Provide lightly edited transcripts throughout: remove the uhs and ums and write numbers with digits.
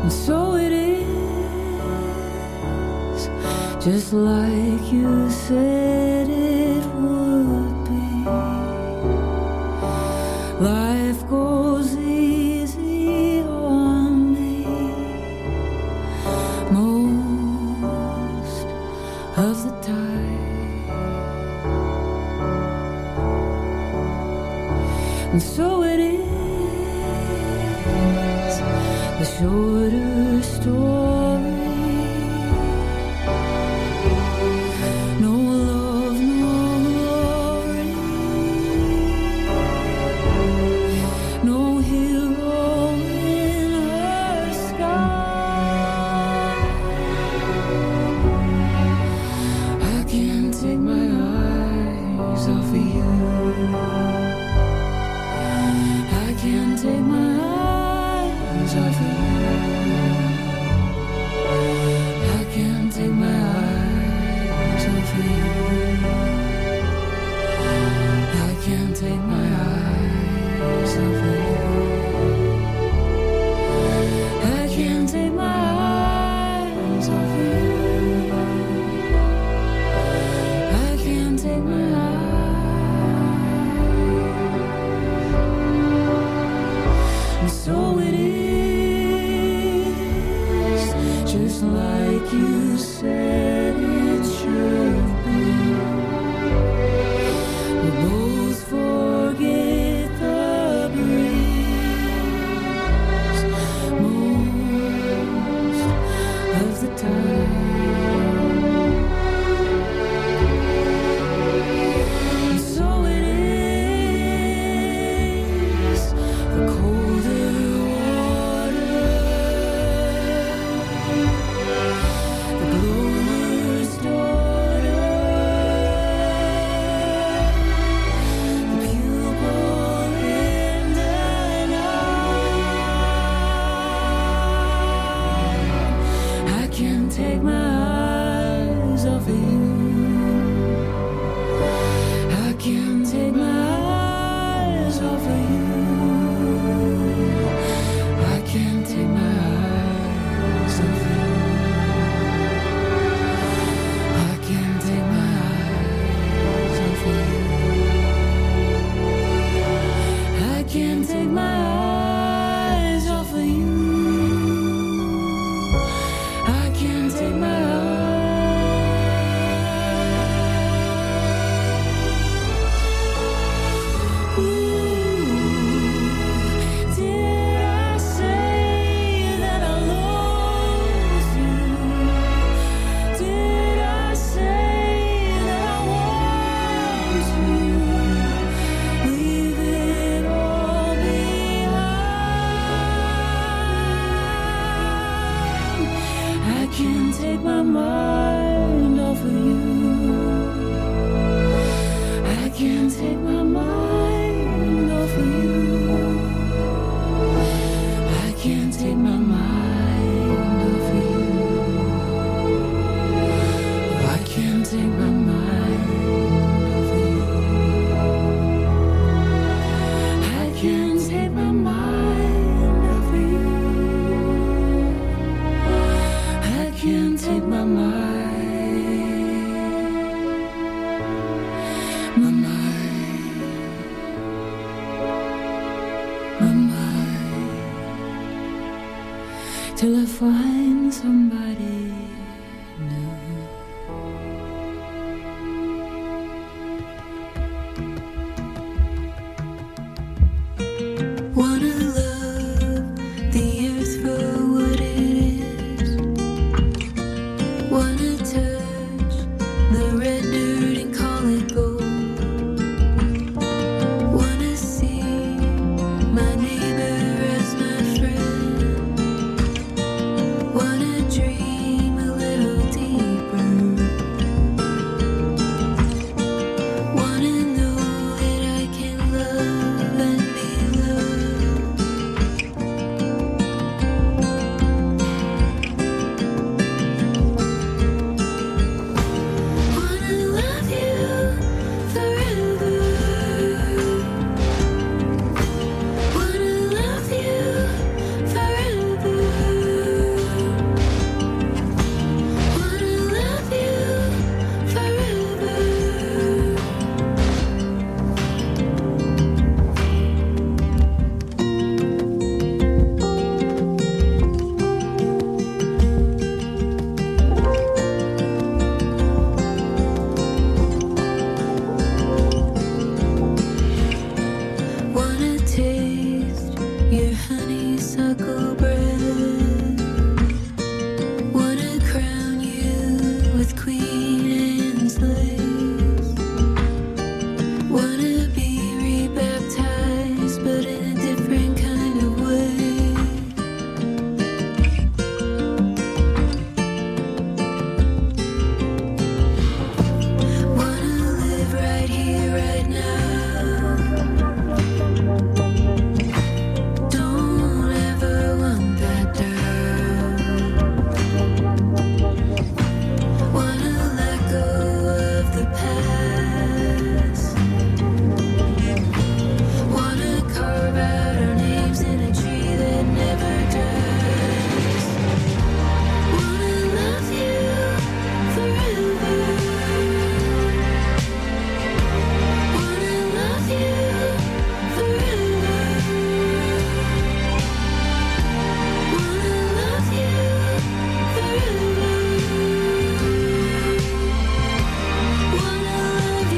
And so it is, just like you said it would be. Life goes easy on me most of the time. And so it is, the shorter story. No love, no glory, no hero in her sky. I can't take my eyes off of you. I can't take my eyes off of you. I can't take my eyes off of you. I can't take my eyes off of you. I can't take my eyes off of you. I can't take my eyes. And so it is, just like you said it should be. We both forget the breeze most of the time. And so it is, the colder water, the blower's daughter, the pupil in the night. I can't take my eyes off of you. I can't take my eyes off of you. I can't take my eyes off of you. I can't take my eyes off of you. I can't take my eyes off of you. I can't take my eyes. Ooh, did I say that I lost you? Did I say that I want to leave it all behind? I can't take my mind off of you. I can't take my mind off of you. I can't take my mind off of you. I can't take my mind off of you. I can't take my mind off of you. I can't take my mind, till I find somebody new. Wanna love the earth for what it is. Wanna touch the red dirt and call it gold. Wanna see my neighbor as my friend. Wanna dream a little deeper. honeysuckle bread. Wanna crown you with Queen Anne's lace. Wanna be rebaptized, but in a different kind of way. Wanna live right here, right now. Don't ever want that down. Wanna let go of the past. Wanna carve out our names in a tree that never dies. Wanna love you forever. Wanna love you forever. Wanna love you forever. Wanna love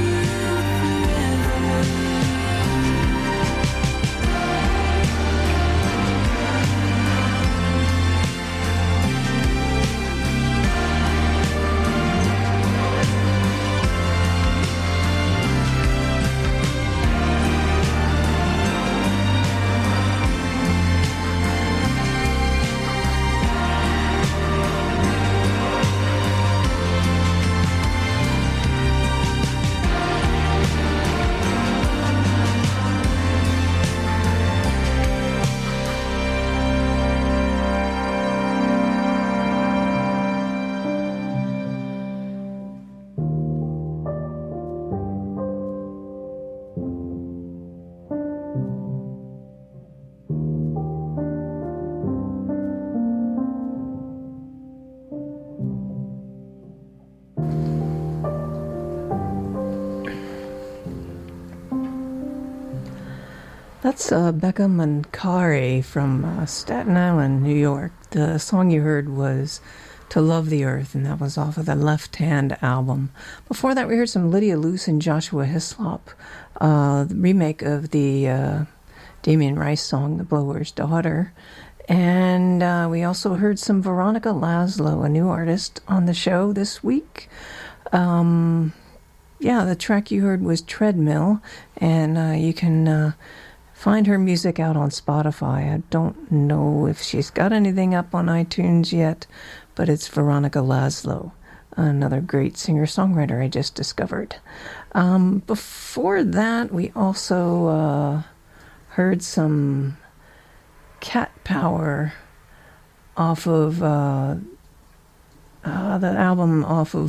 That's Becca Mancari from Staten Island, New York. The song you heard was To Love the Earth, and that was off of the Left Hand album. Before that, we heard some Lydia Luce and Joshua Hislop, the remake of the Damien Rice song, The Blower's Daughter. And we also heard some Veronica Laszlo, a new artist on the show this week. The track you heard was Treadmill, and you can find her music out on Spotify. I don't know if she's got anything up on iTunes yet, but it's Veronica Laszlo, another great singer-songwriter I just discovered. Before that, we also heard some Cat Power off of the album off of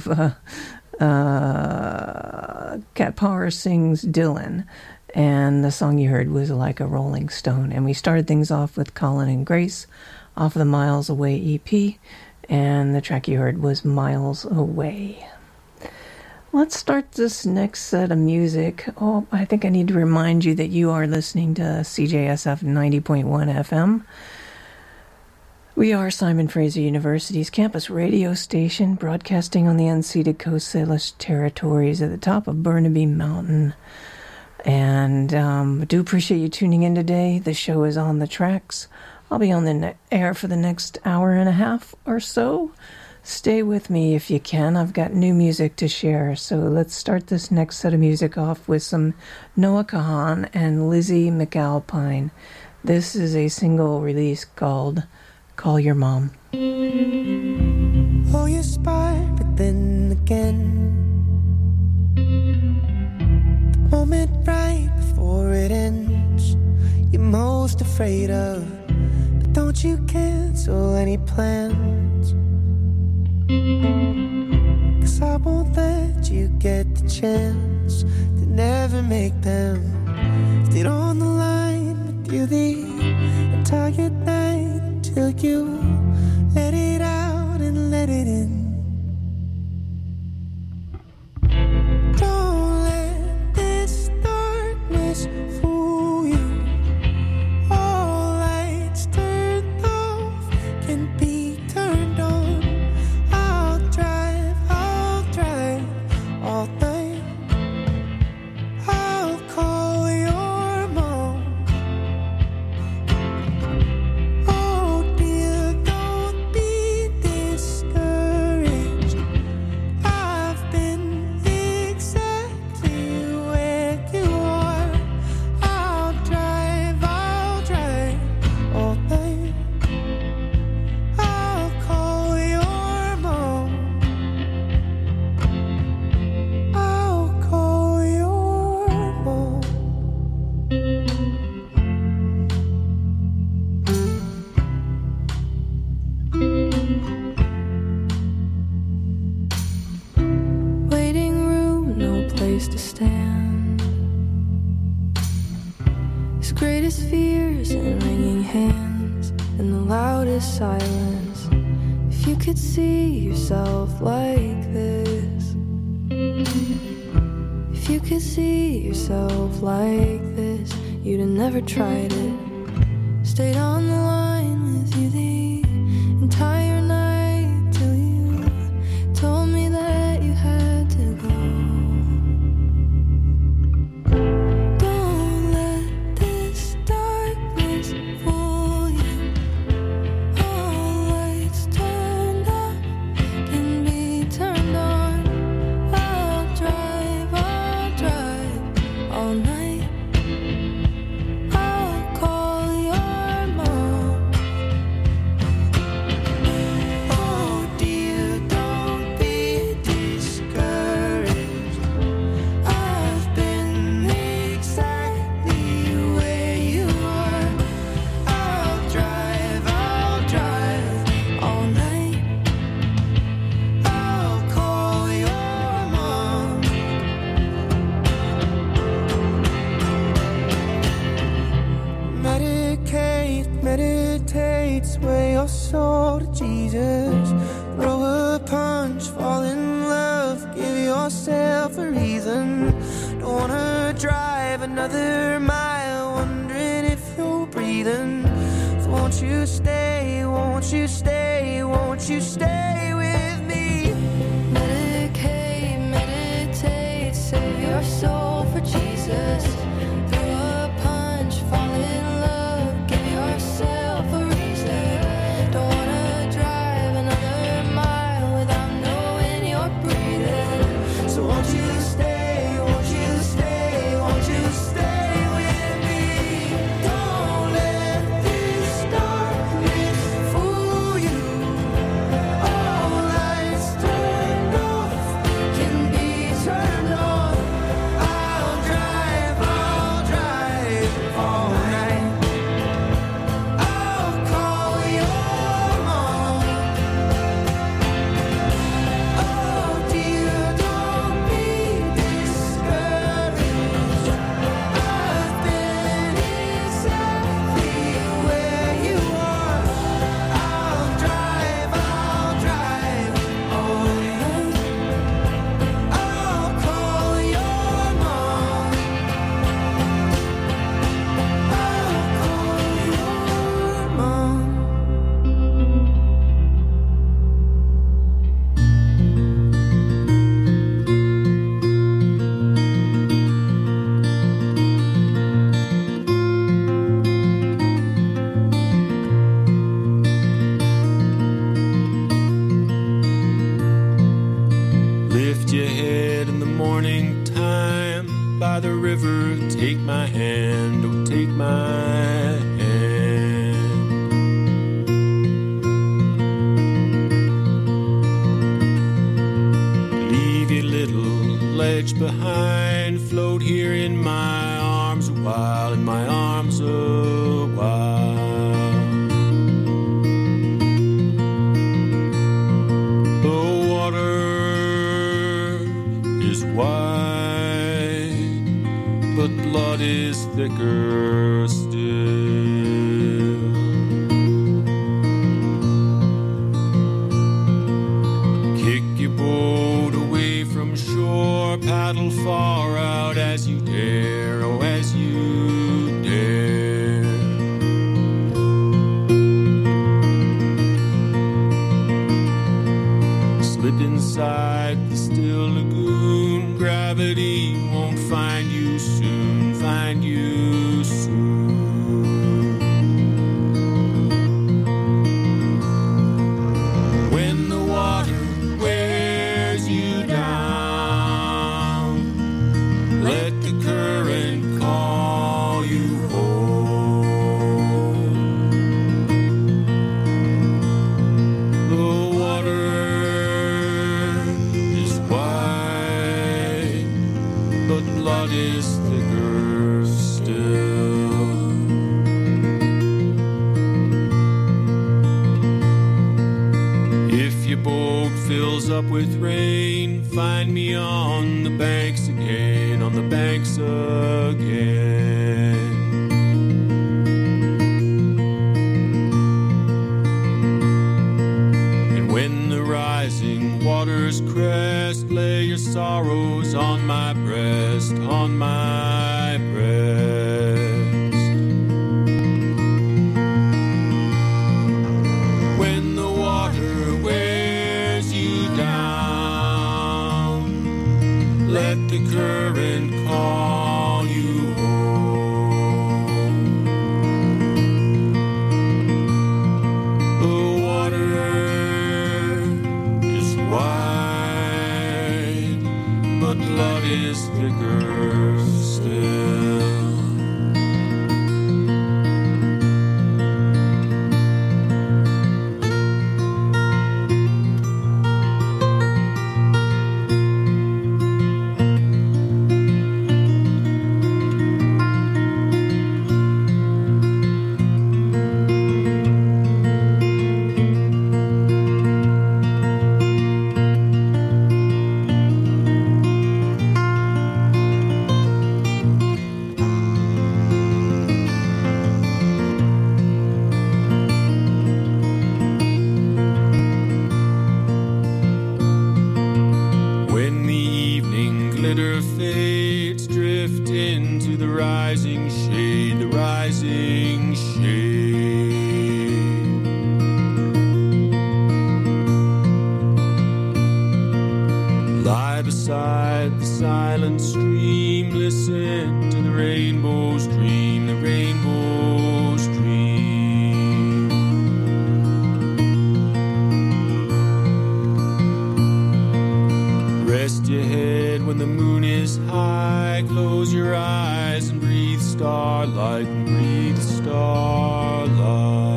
Cat Power Sings Dylan. And the song you heard was Like a Rolling Stone. And we started things off with Colin and Grace off of the Miles Away EP. And the track you heard was Miles Away. Let's start this next set of music. Oh, I think I need to remind you that you are listening to CJSF 90.1 FM. We are Simon Fraser University's campus radio station, broadcasting on the unceded Coast Salish territories at the top of Burnaby Mountain. And I do appreciate you tuning in today. The show is on the tracks. I'll be on the air for the next hour and a half or so. Stay with me if you can. I've got new music to share. So let's start this next set of music off with some Noah Kahan and Lizzie McAlpine. This is a single release called Call Your Mom. Oh, you spy, but then again, moment right before it ends, you're most afraid of. But don't you cancel any plans, 'cause I won't let you get the chance to never make them. Stayed on the line with you the entire night till you let it out and let it in. Don't let this darkness fool you. All lights turned off can be turned on. I'll drive all night. I'll call your mom. His greatest fears and wringing hands and the loudest silence. If you could see yourself like this, if you could see yourself like this, you'd have never tried it. Stayed on the line with you the entire night till you told me that you had to go. Don't let this darkness fool you. All lights turned off can be turned on. I'll drive all night. I'll call your mom. Oh dear, don't be discouraged. I've been exactly where you are. I'll drive all night. I'll call your mom. Meditate, sway your soul to Jesus. Throw a punch, fall in love, give yourself a reason. Don't wanna drive another mile, wondering if you're breathing. So won't you stay, won't you stay, won't you stay with me? Meditate, save your soul for Jesus. Throw a punch, fall in love, give yourself a reason. Don't wanna drive another mile without knowing you're breathing. So won't you stay, won't you stay, won't you stay with me? Don't let this darkness fool you. All lights turned off can be turned on. I'll drive all night. I'll call your mom. Oh dear, don't be discouraged. I've been exactly where you are. I'll drive all night. I'll call your mom. I'll call your mom. Lift your head in the morning time by the river. Take my hand, oh, take my hand. Leave your little ledge behind. Float here in my arms a while, in my arms a while. The water is wide, but blood is thicker still. Kick your boat away from shore, paddle far out as you dare, oh, as you dare. Slip inside the still lagoon. Gravity won't find you soon, find you soon. When the water wears you down, let the current call you home. The water is wide, but blood is thicker still. If your boat fills up with rain, find me on the banks again, on the banks again. I can breathe starlight.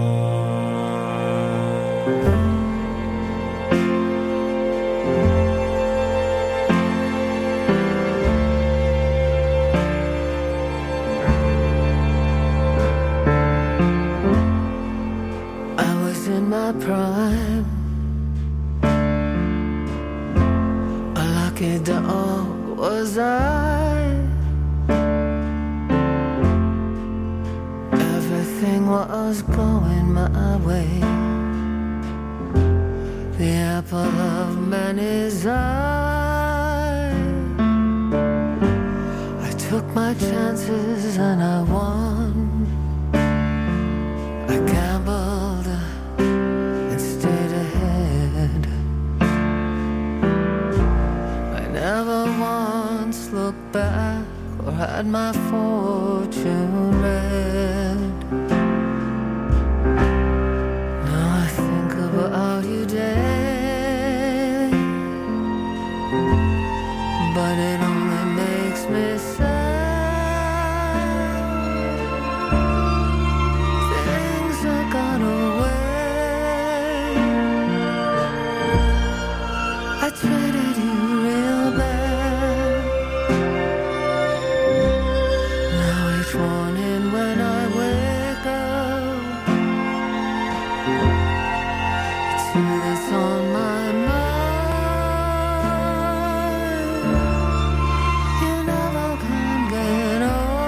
My prime, a lucky dog was I. Everything was going my way, the apple of many's eye. I took my chances and I won. I gambled and stayed ahead. I never once looked back or had my fortune read. Now I think about you daily, but it only makes me sad. Things that got away, I treated you real bad. Now each morning when I wake up, it's you that's on my mind. You never can get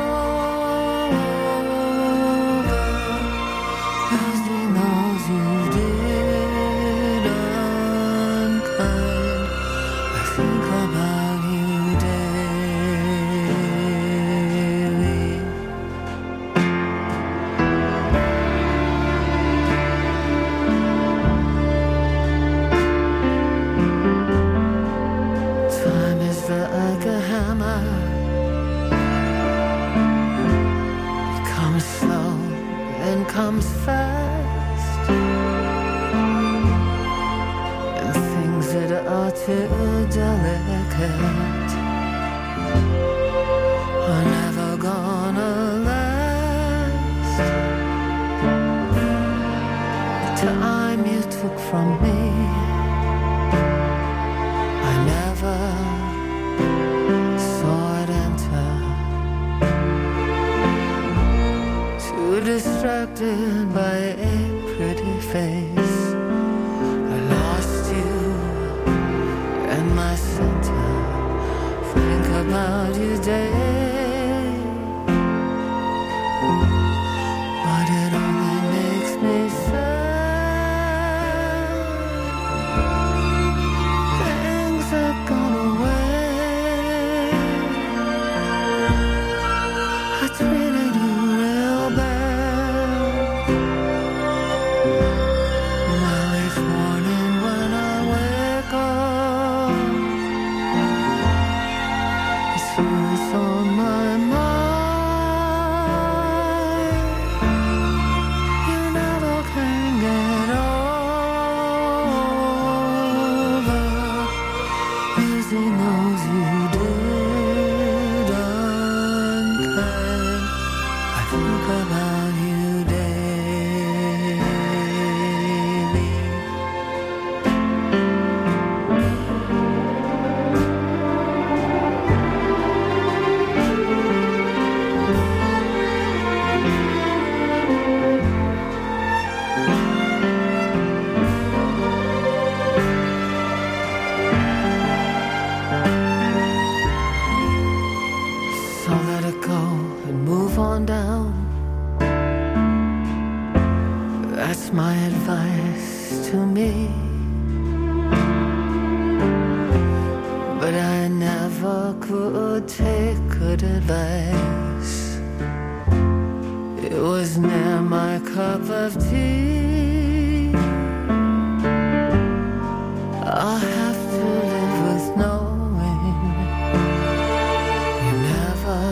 over losing those you did unkind. I think about you daily. Time is like a hammer, it comes slow and comes fast, and things that are too delicate are never gonna last. The time you took from me, I never saw it enter. Too distracted by a pretty face, I lost you and my center. Think about you daily, but it only makes me sad. Things that got away, I treated you real bad. Now each morning when I wake up, it's you that's on my mind. You never can get over losing those you did unkind. I think about you daily. So let it go and move on down. That's my advice to me. But I never could take good advice. It was near my cup of tea. I'll have to live with knowing you never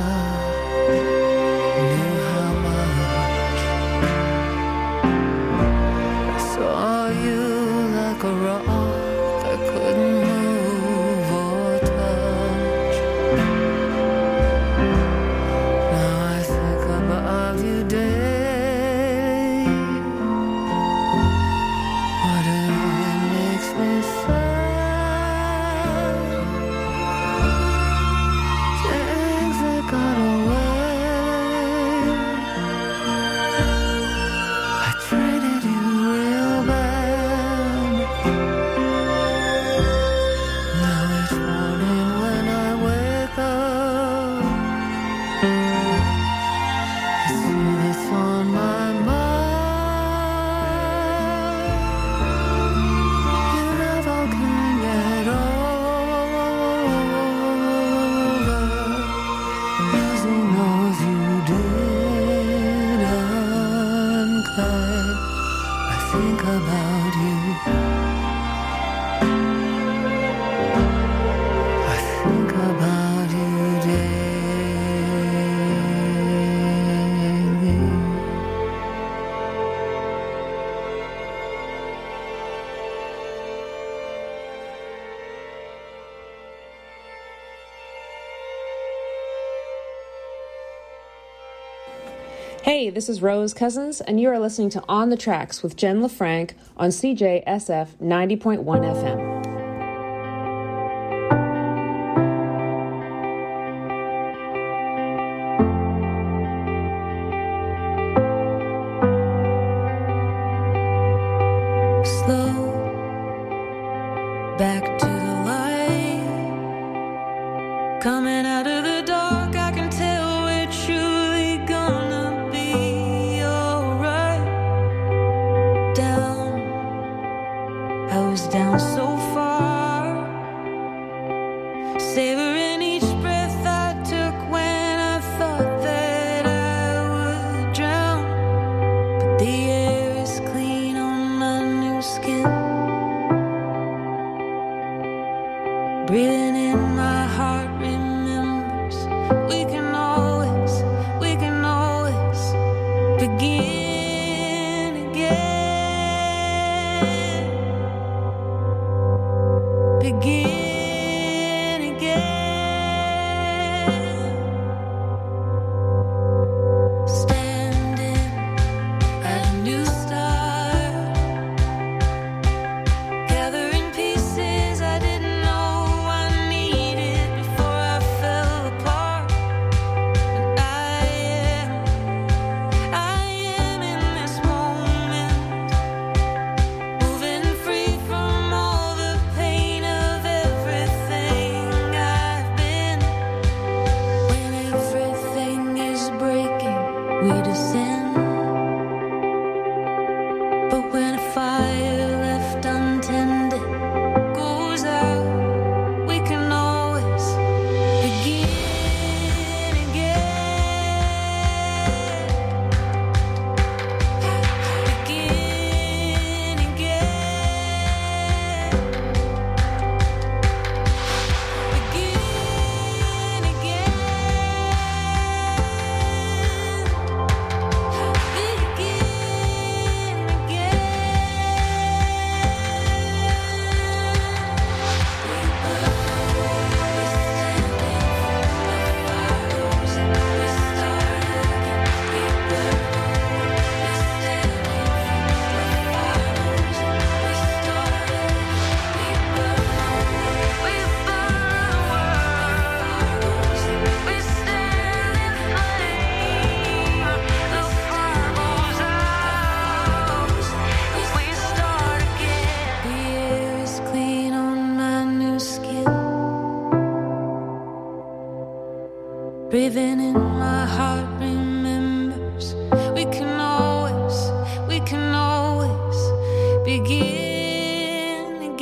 knew how much I saw you like a rock I couldn't move or touch. Now I think about Hey, this is Rose Cousins, and you are listening to On the Tracks with Jen LaFranc on CJSF 90.1 FM. Breathing in my heart remembers we can always begin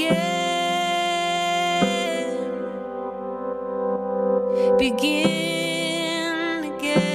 again. Begin again.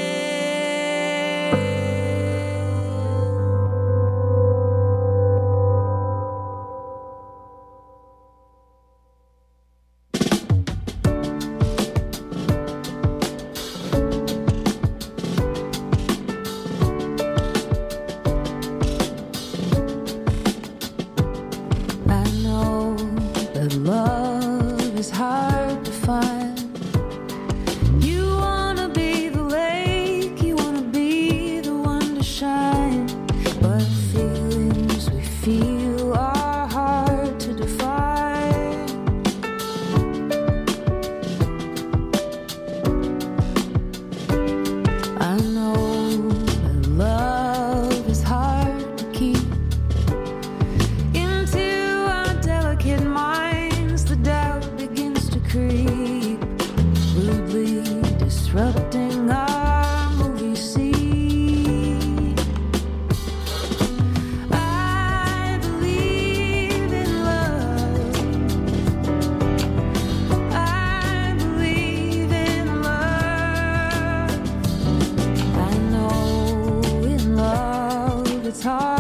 Love is hard to find. You wanna be the lake, you wanna be the one to shine, but feelings we feel are hard to define. I know that love is hard to keep into our delicate minds. The doubt begins to creep, rudely disrupting our movie scene. I believe in love. I believe in love. I know in love it's hard